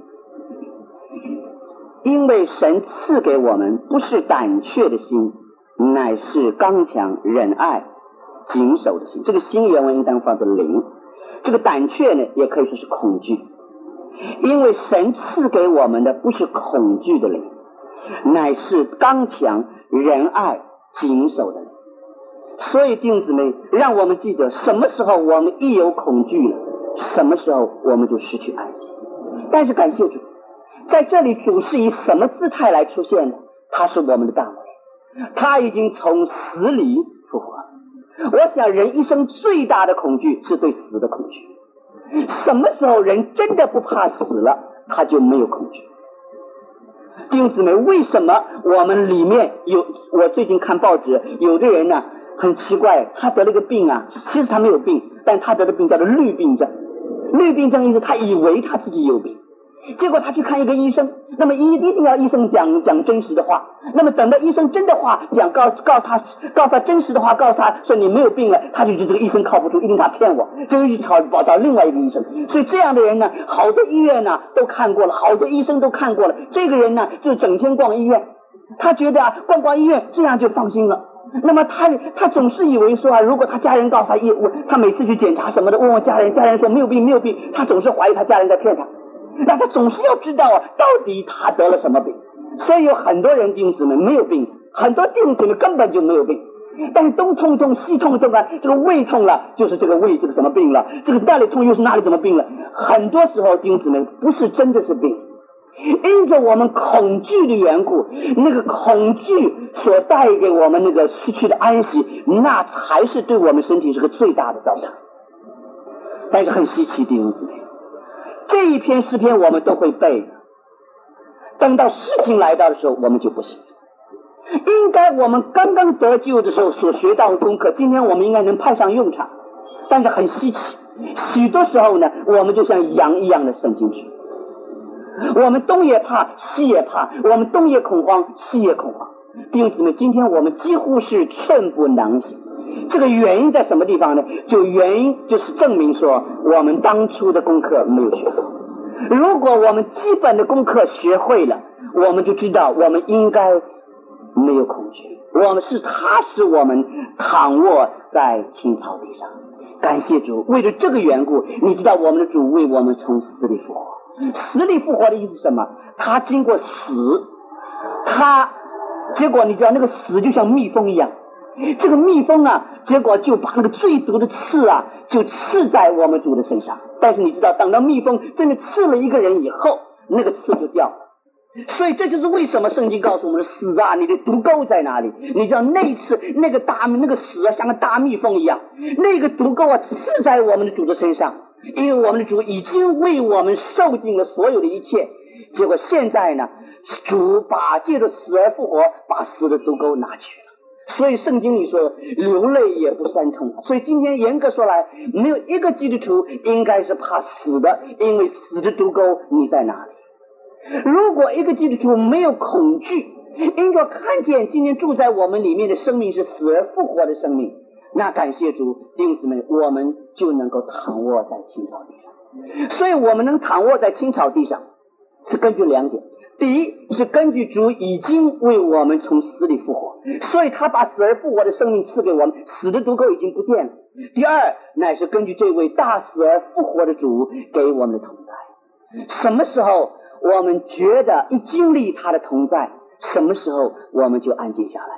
因为神赐给我们不是胆怯的心，乃是刚强忍爱谨守的心。这个心原文应当翻作灵，这个胆怯呢也可以说是恐惧。因为神赐给我们的不是恐惧的灵，乃是刚强仁爱谨守的灵。所以弟兄姊妹，让我们记得，什么时候我们一有恐惧了，什么时候我们就失去安息。但是感谢主，在这里主是以什么姿态来出现的？他是我们的大牧人，他已经从死里复活了。我想人一生最大的恐惧是对死的恐惧。什么时候人真的不怕死了，他就没有恐惧。弟兄姊妹，为什么我们里面有，我最近看报纸，有的人呢很奇怪，他得了个病啊，其实他没有病，但他得的病叫做绿病症。绿病症意思他以为他自己有病，结果他去看一个医生，那么一一定要医生讲讲真实的话，那么等到医生真的话讲告告他告诉他真实的话，告诉他说你没有病了，他就觉得这个医生靠不住，一定他骗我，就去找找另外一个医生。所以这样的人呢，好多医院呢都看过了，好多医生都看过了，这个人呢就整天逛医院，他觉得啊逛逛医院这样就放心了。那么他他总是以为说啊，如果他家人告诉他一我他每次去检查什么的，问问家人，家人说没有病没有病，他总是怀疑他家人在骗他。那他总是要知道啊，到底他得了什么病。所以有很多人弟兄姊妹没有病，很多弟兄姊妹根本就没有病，但是东痛痛西痛痛啊，这个胃痛了就是这个胃这个什么病了，这个那里痛又是那里什么病了。很多时候弟兄姊妹不是真的是病，因着我们恐惧的缘故，那个恐惧所带给我们那个失去的安息，那才是对我们身体是个最大的糟蹋。但是很稀奇弟兄姊妹，这一篇诗篇我们都会背，等到事情来到的时候我们就不行。应该我们刚刚得救的时候所学到的功课，今天我们应该能派上用场，但是很稀奇，许多时候呢我们就像羊一样的圣经知，我们东也怕西也怕，我们东也恐慌西也恐慌。弟兄姊妹，今天我们几乎是寸步难行。这个原因在什么地方呢？就原因就是证明说我们当初的功课没有学好。如果我们基本的功课学会了，我们就知道我们应该没有恐惧，我们是他使我们躺卧在青草地上。感谢主，为了这个缘故，你知道我们的主为我们从死里复活。死里复活的意思是什么？他经过死，他结果你知道那个死就像蜜蜂一样，这个蜜蜂啊，结果就把那个最毒的刺啊就刺在我们主的身上。但是你知道，等到蜜蜂真的刺了一个人以后，那个刺就掉了。所以这就是为什么圣经告诉我们，死啊，你的毒钩在哪里？你知道那次那个大那个死啊，像个大蜜蜂一样，那个毒钩啊刺在我们的主的身上，因为我们的主已经为我们受尽了所有的一切。结果现在呢，主把借着死而复活，把死的毒钩拿去了。所以圣经里说流泪也不酸痛。所以今天严格说来，没有一个基督徒应该是怕死的，因为死的毒钩你在哪里？如果一个基督徒没有恐惧，因着看见今天住在我们里面的生命是死而复活的生命，那感谢主，弟兄姊妹，我们就能够躺卧在青草地上。所以我们能躺卧在青草地上是根据两点，第一是根据主已经为我们从死里复活，所以他把死而复活的生命赐给我们，死的毒钩已经不见了。第二乃是根据这位大死而复活的主给我们的同在。什么时候我们觉得一经历他的同在，什么时候我们就安静下来。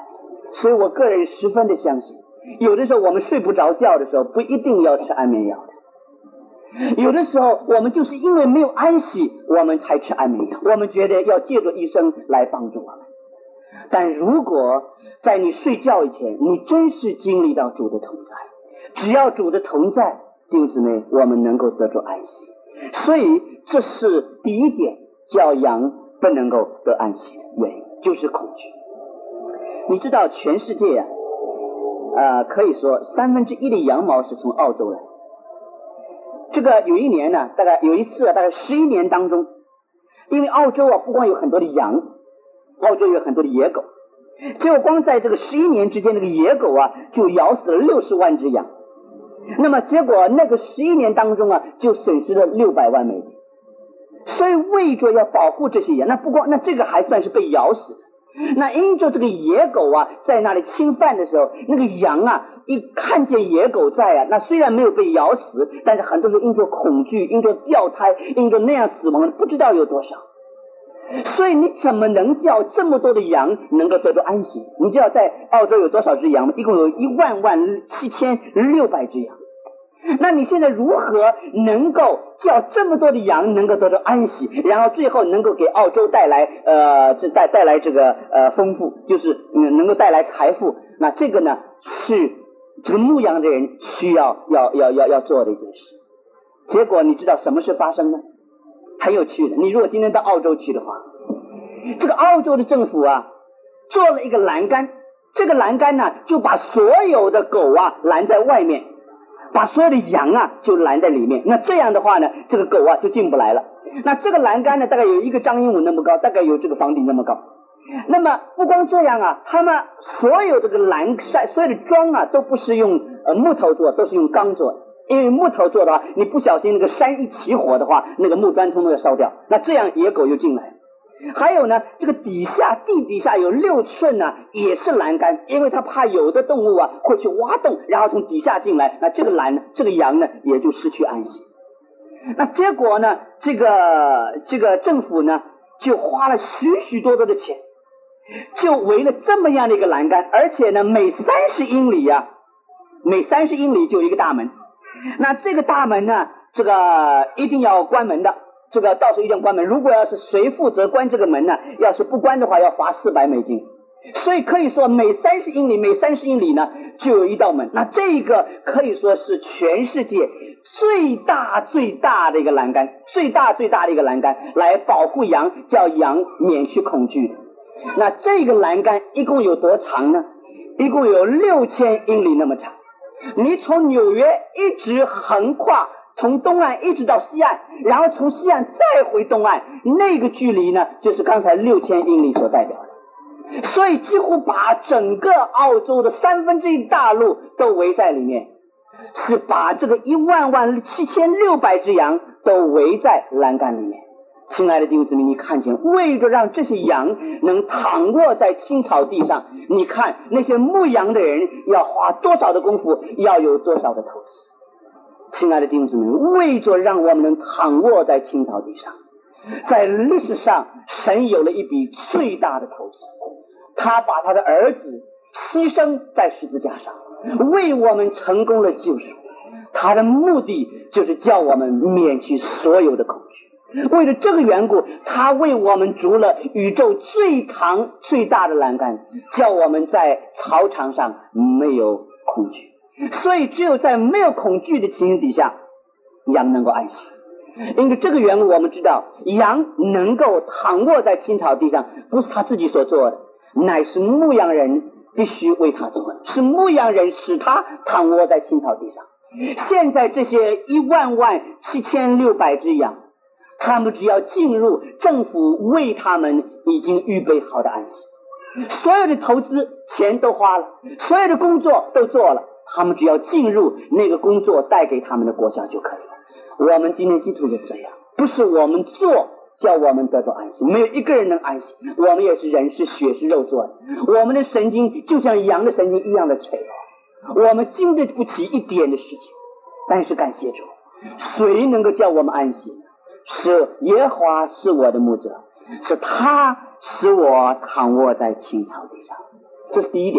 所以我个人十分的相信，有的时候我们睡不着觉的时候，不一定要吃安眠药的。有的时候我们就是因为没有安息，我们才吃安眠药，我们觉得要借助医生来帮助我们。但如果在你睡觉以前，你真是经历到主的同在，只要主的同在，弟兄姊妹，我们能够得着安息。所以这是第一点，叫羊不能够得安息的原因，就是恐惧。你知道全世界啊，呃，可以说三分之一的羊毛是从澳洲来。这个有一年呢，大概有一次啊，大概十一年当中，因为澳洲啊不光有很多的羊，澳洲有很多的野狗，结果光在这个十一年之间，这个野狗啊就咬死了六十万只羊。那么结果那个十一年当中啊，就损失了六百万美金。所以为着要保护这些羊，那不光那这个还算是被咬死的。那因着这个野狗啊在那里侵犯的时候，那个羊啊一看见野狗在啊，那虽然没有被咬死，但是很多时候因着恐惧，因着掉胎，因着那样死亡，不知道有多少。所以你怎么能叫这么多的羊能够得到安息？你知道在澳洲有多少只羊吗？一共有一万万七千六百只羊。那你现在如何能够叫这么多的羊能够得到安息，然后最后能够给澳洲带来呃这带带来这个呃丰富，就是嗯能够带来财富？那这个呢是这个牧羊的人需要要要要要做的一件事。结果你知道什么事发生呢？很有趣的，你如果今天到澳洲去的话，这个澳洲的政府啊做了一个栏杆，这个栏杆呢就把所有的狗啊拦在外面，把所有的羊啊就拦在里面。那这样的话呢，这个狗啊就进不来了。那这个栏杆呢大概有一个张英武那么高，大概有这个房顶那么高。那么不光这样啊，他们所有这个栏杆所有的桩啊都不是用呃木头做，都是用钢做的。因为木头做的话，你不小心那个山一起火的话，那个木砖通通要烧掉，那这样野狗就进来。还有呢，这个底下地底下有六寸呢，也是栏杆，因为他怕有的动物啊会去挖洞，然后从底下进来，那这个栏这个羊呢也就失去安息。那结果呢，这个这个政府呢就花了许许多多的钱，就围了这么样的一个栏杆，而且呢每三十英里啊，每三十英里就有一个大门。那这个大门呢，这个一定要关门的，这个到时候一定要关门。如果要是谁负责关这个门呢，要是不关的话要罚四百美金。所以可以说每三十英里每三十英里呢就有一道门。那这个可以说是全世界最大最大的一个栏杆，最大最大的一个栏杆来保护羊，叫羊免去恐惧的。那这个栏杆一共有多长呢？一共有六千英里那么长。你从纽约一直横跨，从东岸一直到西岸，然后从西岸再回东岸，那个距离呢就是刚才六千英里所代表的。所以几乎把整个澳洲的三分之一大陆都围在里面，是把这个一万万七千六百只羊都围在栏杆里面。亲爱的弟兄姊妹，你看见为了让这些羊能躺卧在青草地上，你看那些牧羊的人要花多少的功夫，要有多少的投资。亲爱的弟兄姊妹，为着让我们能躺卧在青草地上，在历史上神有了一笔最大的投资，他把他的儿子牺牲在十字架上，为我们成功了救赎。他的目的就是叫我们免去所有的恐惧。为了这个缘故，他为我们筑了宇宙最长最大的栏杆，叫我们在草场上没有恐惧。所以只有在没有恐惧的情形底下，羊能够安息。因为这个缘故，我们知道羊能够躺卧在青草地上，不是他自己所做的，乃是牧羊人必须为他做的，是牧羊人使他躺卧在青草地上。现在这些一万万七千六百只羊，他们只要进入政府为他们已经预备好的安息，所有的投资钱都花了，所有的工作都做了，他们只要进入那个工作带给他们的果效就可以了。我们今天基督就是这样，不是我们做叫我们得到安息，没有一个人能安息。我们也是人，是血是肉做的，我们的神经就像羊的神经一样的脆弱，我们经得不起一点的事情。但是感谢主，谁能够叫我们安息？是耶和华是我的牧者，是他使我躺卧在青草地上。这是第一点。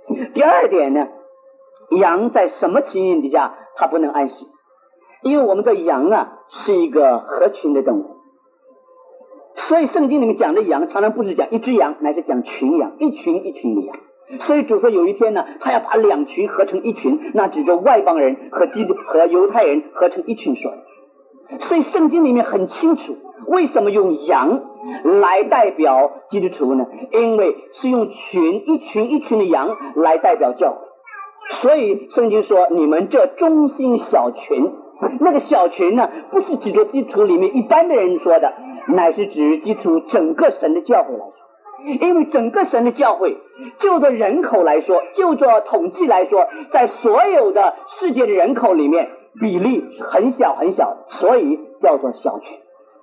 第二点呢，羊在什么情形底下它不能安息？因为我们的羊啊是一个合群的动物，所以圣经里面讲的羊常常不是讲一只羊，乃是讲群羊，一群一群的羊。所以主说有一天呢，他要把两群合成一群，那指着外邦人和基督和犹太人合成一群说的。所以圣经里面很清楚，为什么用羊来代表基督徒呢？因为是用群一群一群的羊来代表教会。所以圣经说你们这中心小群，那个小群呢，不是指着基督徒里面一般的人说的，乃是指基督徒整个神的教会来说。因为整个神的教会就着人口来说，就着统计来说，在所有的世界的人口里面比例是很小很小的，所以叫做小群。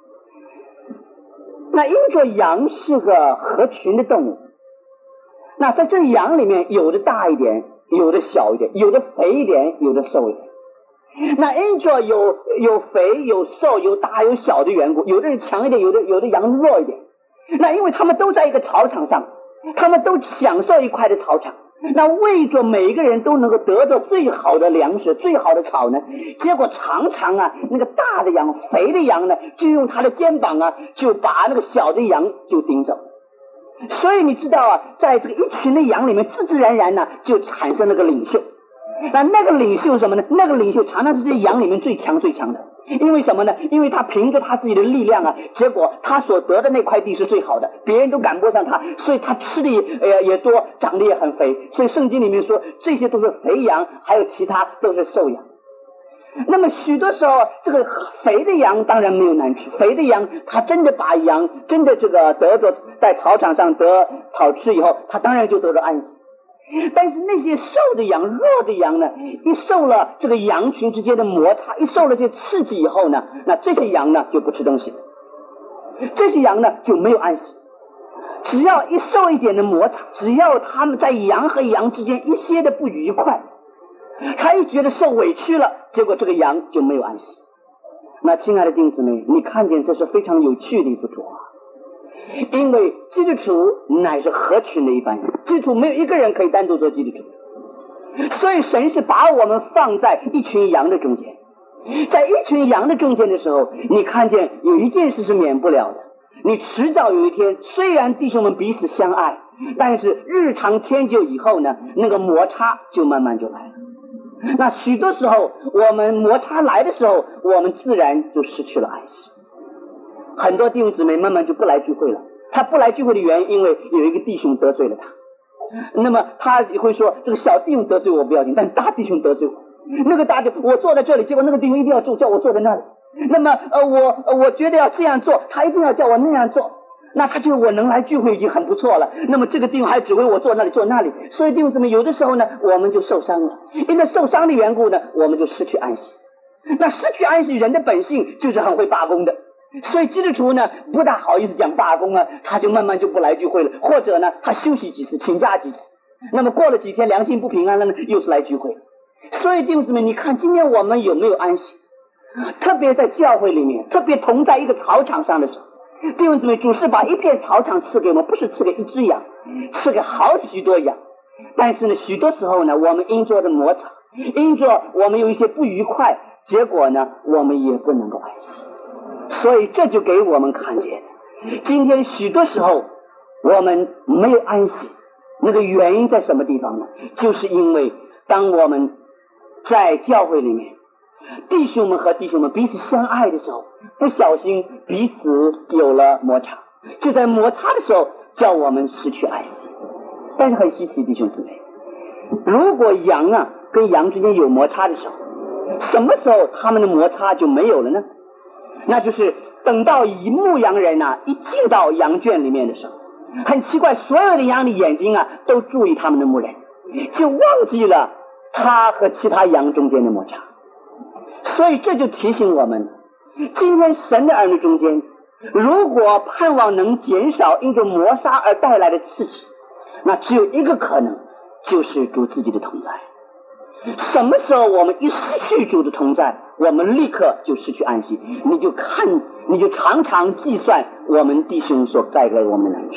那因着羊是个合群的动物，那在这羊里面有的大一点，有的小一点，有的肥一点，有的瘦一点。那因着有有肥有瘦有大有小的缘故，有的人强一点，有的有的羊弱一点。那因为他们都在一个草场上，他们都享受一块的草场，那为着每一个人都能够得到最好的粮食最好的草呢，结果常常啊那个大的羊肥的羊呢，就用他的肩膀啊就把那个小的羊就顶走。所以你知道啊，在这个一群的羊里面，自自然然呢就产生了个领袖。那那个领袖什么呢？那个领袖常常是这羊里面最强最强的。因为什么呢？因为他凭着他自己的力量啊，结果他所得的那块地是最好的，别人都赶不上他，所以他吃的也也多，长得也很肥。所以圣经里面说这些都是肥羊，还有其他都是瘦羊。那么许多时候这个肥的羊当然没有难吃，肥的羊他真的把羊真的这个得着在草场上得草吃以后，他当然就得着安息。但是那些瘦的羊弱的羊呢，一受了这个羊群之间的摩擦，一受了这刺激以后呢，那这些羊呢就不吃东西，这些羊呢就没有安息。只要一受一点的摩擦，只要他们在羊和羊之间一些的不愉快，他一觉得受委屈了，结果这个羊就没有安息。那亲爱的弟兄姊妹，你看见这是非常有趣的一幅图画。因为基督徒乃是合群的一般人，基督徒没有一个人可以单独做基督徒，所以神是把我们放在一群羊的中间。在一群羊的中间的时候，你看见有一件事是免不了的，你迟早有一天，虽然弟兄们彼此相爱，但是日常天久以后呢，那个摩擦就慢慢就来了。那许多时候我们摩擦来的时候，我们自然就失去了安息。很多弟兄姊妹慢慢就不来聚会了，他不来聚会的原因，因为有一个弟兄得罪了他。那么他会说，这个小弟兄得罪我不要紧，但大弟兄得罪我，那个大弟兄我坐在这里，结果那个弟兄一定要坐，叫我坐在那里。那么呃我呃我觉得要这样做，他一定要叫我那样做，那他就我能来聚会已经很不错了。那么这个弟兄还指挥我坐那里坐那里，所以弟兄姊妹有的时候呢，我们就受伤了，因为受伤的缘故呢，我们就失去安息。那失去安息，人的本性就是很会罢工的。所以基督徒呢不大好意思讲罢工啊，他就慢慢就不来聚会了，或者呢他休息几次，请假几次，那么过了几天良心不平安了呢，又是来聚会。所以弟兄姊妹，你看今天我们有没有安息？特别在教会里面，特别同在一个草场上的时候，弟兄姊妹，主是把一片草场赐给我们，不是赐给一只羊，赐给好许多羊。但是呢许多时候呢，我们因着的摩擦，因着我们有一些不愉快，结果呢我们也不能够安息。所以这就给我们看见，今天许多时候我们没有安息，那个原因在什么地方呢？就是因为当我们在教会里面，弟兄们和弟兄们彼此相爱的时候，不小心彼此有了摩擦，就在摩擦的时候叫我们失去安息。但是很稀奇，弟兄姊妹，如果羊啊跟羊之间有摩擦的时候，什么时候他们的摩擦就没有了呢？那就是等到以牧羊人啊一进到羊圈里面的时候，很奇怪，所有的羊的眼睛啊都注意他们的牧人，就忘记了他和其他羊中间的摩擦。所以这就提醒我们，今天神的儿女中间，如果盼望能减少因着摩擦而带来的刺激，那只有一个可能，就是主自己的同在。什么时候我们一失去主的同在，我们立刻就失去安息。你就看，你就常常计算我们弟兄所带给我们的难处。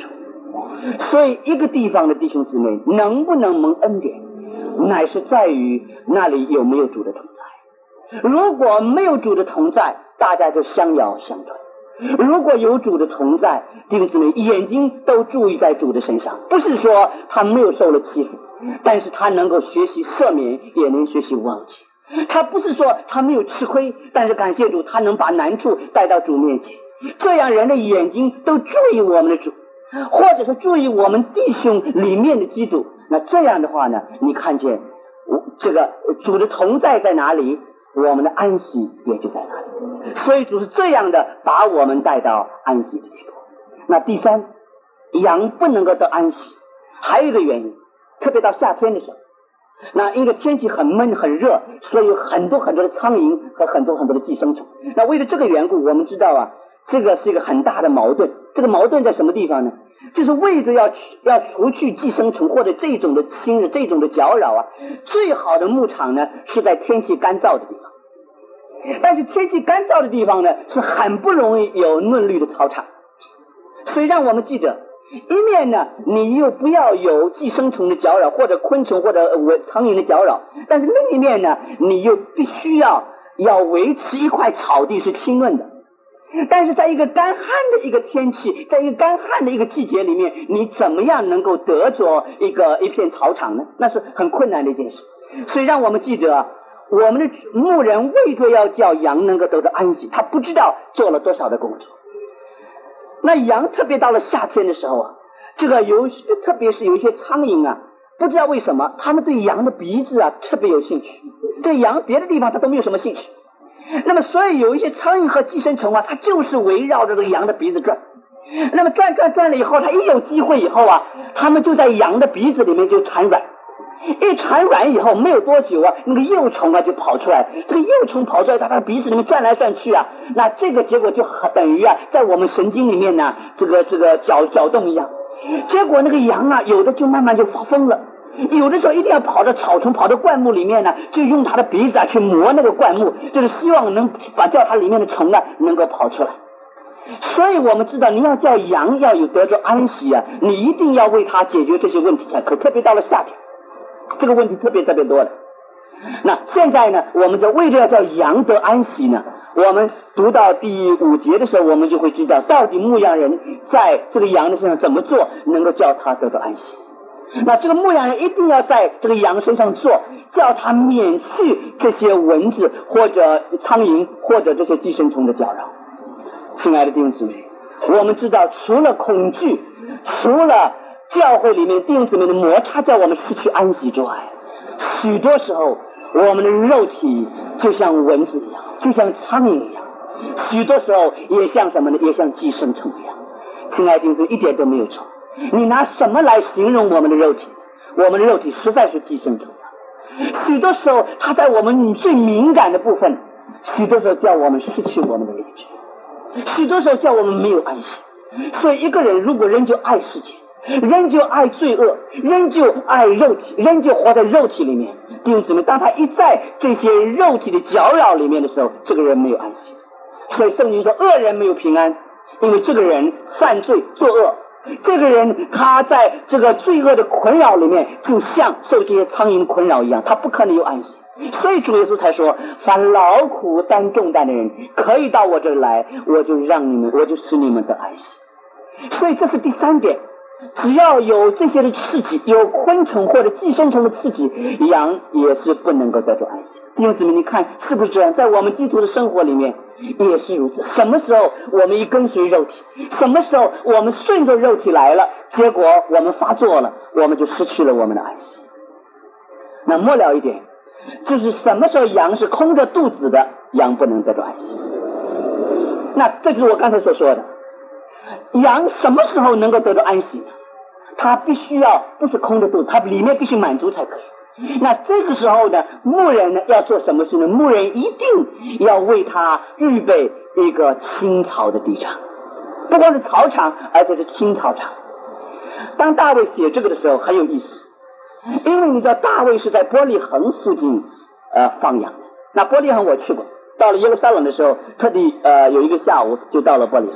所以一个地方的弟兄姊妹能不能蒙恩典，乃是在于那里有没有主的同在。如果没有主的同在，大家就相摇相推；如果有主的同在，弟兄姊妹眼睛都注意在主的身上，不是说他没有受了欺负，但是他能够学习赦免，也能学习忘记。他不是说他没有吃亏，但是感谢主，他能把难处带到主面前。这样人的眼睛都注意我们的主，或者是注意我们弟兄里面的基督。那这样的话呢，你看见这个主的同在在哪里，我们的安息也就在哪里。所以主是这样的把我们带到安息的地步。那第三，羊不能够得安息，还有一个原因，特别到夏天的时候，那因为天气很闷很热，所以有很多很多的苍蝇和很多很多的寄生虫。那为了这个缘故，我们知道啊，这个是一个很大的矛盾。这个矛盾在什么地方呢？就是为着要要除去寄生虫或者这种的侵扰、这种的搅扰啊，最好的牧场呢是在天气干燥的地方。但是天气干燥的地方呢，是很不容易有嫩绿的草场。所以让我们记得，一面呢，你又不要有寄生虫的搅扰，或者昆虫或者呃苍蝇的搅扰，但是另一面呢，你又必须要要维持一块草地是清润的。但是在一个干旱的一个天气，在一个干旱的一个季节里面，你怎么样能够得着一个一片草场呢？那是很困难的一件事。所以让我们记得，我们的牧人为着要叫羊能够得到安息，他不知道做了多少的工作。那羊特别到了夏天的时候啊，这个有特别是有一些苍蝇啊，不知道为什么他们对羊的鼻子啊特别有兴趣，对羊别的地方他都没有什么兴趣。那么所以有一些苍蝇和寄生虫啊，它就是围绕着这个羊的鼻子转。那么转转转了以后，它一有机会以后啊，它们就在羊的鼻子里面就产卵。一产卵以后没有多久啊，那个幼虫啊就跑出来，这个幼虫跑出来，它在鼻子里面转来转去啊，那这个结果就等于啊，在我们神经里面呢，这个这个搅搅动一样。结果那个羊啊，有的就慢慢就发疯了，有的时候一定要跑到草丛、跑到灌木里面呢，就用它的鼻子啊去磨那个灌木，就是希望能把叫它里面的虫啊能够跑出来。所以我们知道，你要叫羊要有得着安息啊，你一定要为它解决这些问题才可。特别到了夏天，这个问题特别特别多的。那现在呢，我们就为了要叫羊得安息呢，我们读到第五节的时候，我们就会知道到底牧羊人在这个羊的身上怎么做能够叫它得到安息。那这个牧羊人一定要在这个羊身上做，叫它免去这些蚊子或者苍蝇或者这些寄生虫的搅扰。亲爱的弟兄姊妹，我们知道除了恐惧，除了教会里面弟兄姊妹的摩擦叫我们失去安息之外，许多时候我们的肉体就像蚊子一样，就像苍蝇一样，许多时候也像什么呢？也像寄生虫一样。亲爱的弟兄姊妹，一点都没有错。你拿什么来形容我们的肉体？我们的肉体实在是寄生虫啊！许多时候它在我们最敏感的部分，许多时候叫我们失去我们的理智，许多时候叫我们没有安息。所以一个人如果仍旧爱世界，仍旧爱罪恶，仍旧爱肉体，仍旧活在肉体里面，弟兄姊妹，当他一在这些肉体的搅扰里面的时候，这个人没有安息。所以圣经说恶人没有平安，因为这个人犯罪作恶，这个人他在这个罪恶的困扰里面，就像受这些苍蝇困扰一样，他不可能有安息。所以主耶稣才说，凡劳苦担重担的人可以到我这里来，我就让你们，我就使你们得安息。所以这是第三点，只要有这些的刺激，有昆虫或者寄生虫的刺激，羊也是不能够得到安息。弟兄姊妹，你看是不是这样？在我们基督的生活里面也是如此。什么时候我们一跟随肉体，什么时候我们顺着肉体来了，结果我们发作了，我们就失去了我们的安息。那末了一点，就是什么时候羊是空着肚子的，羊不能得到安息。那这就是我刚才所说的，羊什么时候能够得到安息呢？它必须要不是空着肚子，它里面必须满足才可以。那这个时候呢，牧人呢要做什么事呢？牧人一定要为他预备一个青草的地场，不光是草场，而且是青草场。当大卫写这个的时候很有意思，因为你知道大卫是在伯利恒附近呃放羊的。那伯利恒我去过，到了耶路撒冷的时候，特地呃有一个下午就到了伯利恒。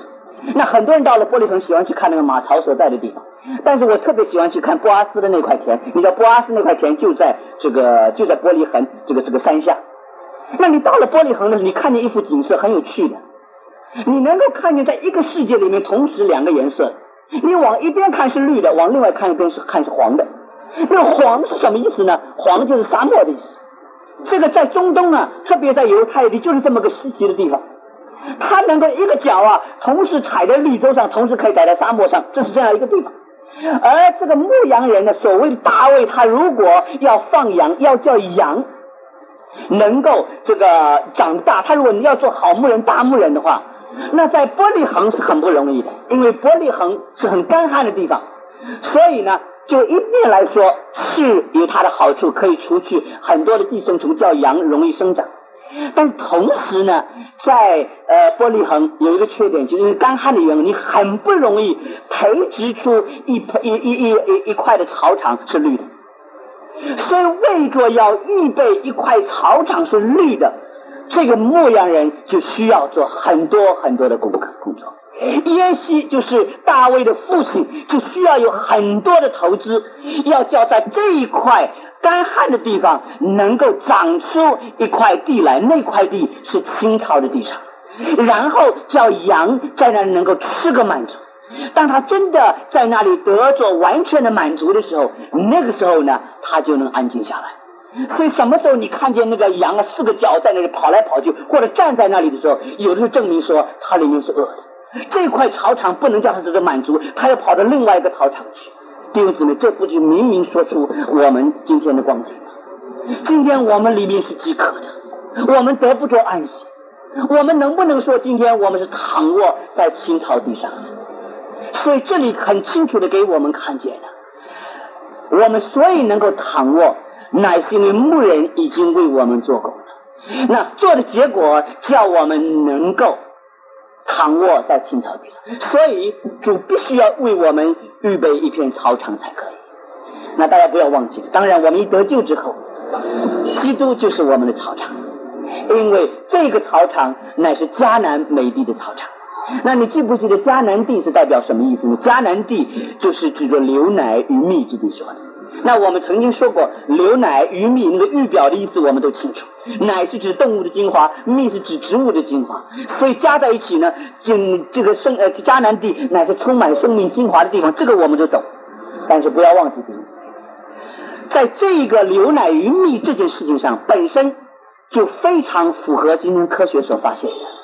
那很多人到了玻璃恒喜欢去看那个马槽所在的地方，但是我特别喜欢去看波阿斯的那块田。你知道波阿斯那块田就在这个就在玻璃恒这个这个山下。那你到了玻璃恒的时候，你看见一幅景色很有趣的，你能够看见在一个世界里面同时两个颜色，你往一边看是绿的，往另外看一边是看是黄的。那黄是什么意思呢？黄就是沙漠的意思。这个在中东啊，特别在犹太地就是这么个稀奇的地方，他能够一个脚啊同时踩在绿洲上，同时可以踩在沙漠上，这是这样一个地方。而这个牧羊人呢，所谓的大卫，他如果要放羊，要叫羊能够这个长大，他如果要做好牧人大牧人的话，那在玻璃恒是很不容易的，因为玻璃恒是很干旱的地方，所以呢就一面来说是有它的好处，可以除去很多的寄生虫，叫羊容易生长。但同时呢，在呃玻璃恒有一个缺点，就是因为干旱的原因，你很不容易培植出一一一一一一块的草场是绿的。所以为着要预备一块草场是绿的，这个牧羊人就需要做很多很多的工课工作。耶西就是大卫的父亲，就需要有很多的投资，要叫在这一块干旱的地方能够长出一块地来，那块地是青草的地场，然后叫羊在那里能够吃个满足。当他真的在那里得着完全的满足的时候，那个时候呢，他就能安静下来。所以什么时候你看见那个羊啊四个脚在那里跑来跑去，或者站在那里的时候，有的就证明说它里面是饿的。这块草场不能叫他得到满足，他要跑到另外一个草场去。弟兄姊妹，这不就明明说出我们今天的光景吗？今天我们里面是饥渴的，我们得不着安息，我们能不能说今天我们是躺卧在青草地上？所以这里很清楚的给我们看见了，我们所以能够躺卧，乃是因为牧人已经为我们做工了。那做的结果叫我们能够躺卧在青草地上，所以主必须要为我们预备一片草场才可以。那大家不要忘记，当然我们一得救之后，基督就是我们的草场，因为这个草场乃是迦南美地的草场。那你记不记得迦南地是代表什么意思呢？迦南地就是指着流奶与蜜之地说的。那我们曾经说过，流奶与蜜那个预表的意思我们都清楚，奶是指动物的精华，蜜是指植物的精华，所以加在一起呢，就这个生呃迦南地乃是充满生命精华的地方，这个我们就懂。但是不要忘记这个，在这个流奶与蜜这件事情上，本身就非常符合今天科学所发现的。